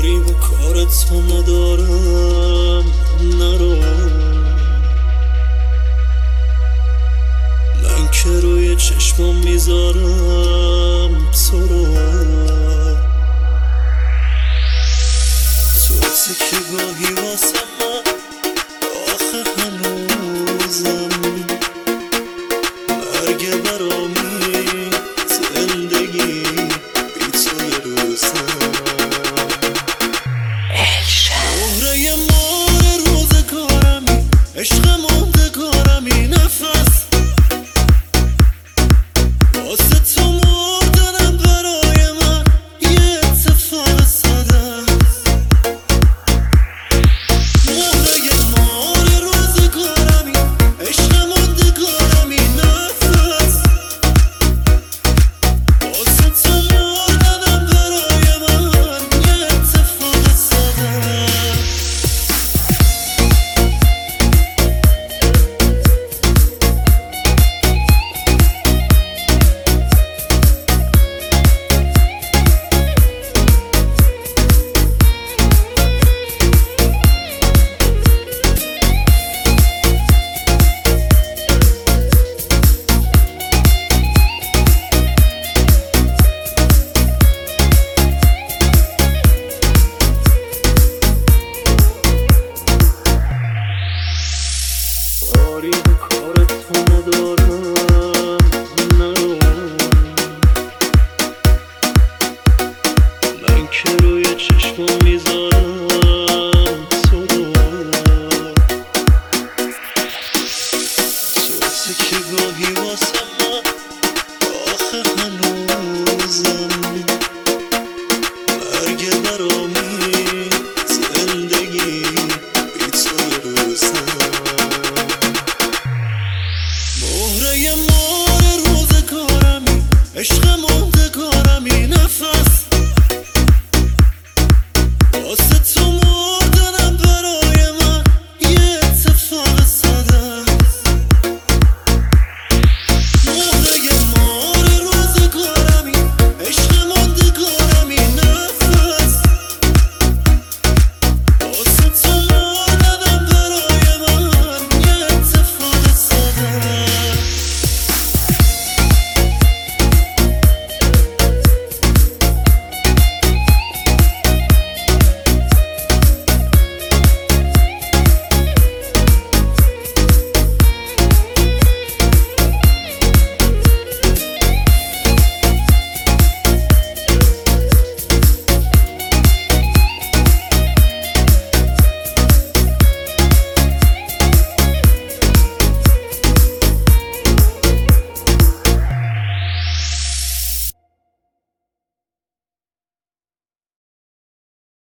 کاری به کار تو ندارم، نرو. من که روی چشمم میذارم تو رو، تو که گاهی واسه من آخه هنوزم مرگ برامی، زندگی بی تو یه روزم. مهره مار روزگارمی، عشق موندگارمی، نفس واسه تو مردنم برای من یه اتفاق ساده است. مهره مار روزگارمی، عشق موندگارمی، نفس واسه تو مردنم برای من یه اتفاق ساده است. کاری به کار تو ندارم، نرو. من که روی چشمم میذارم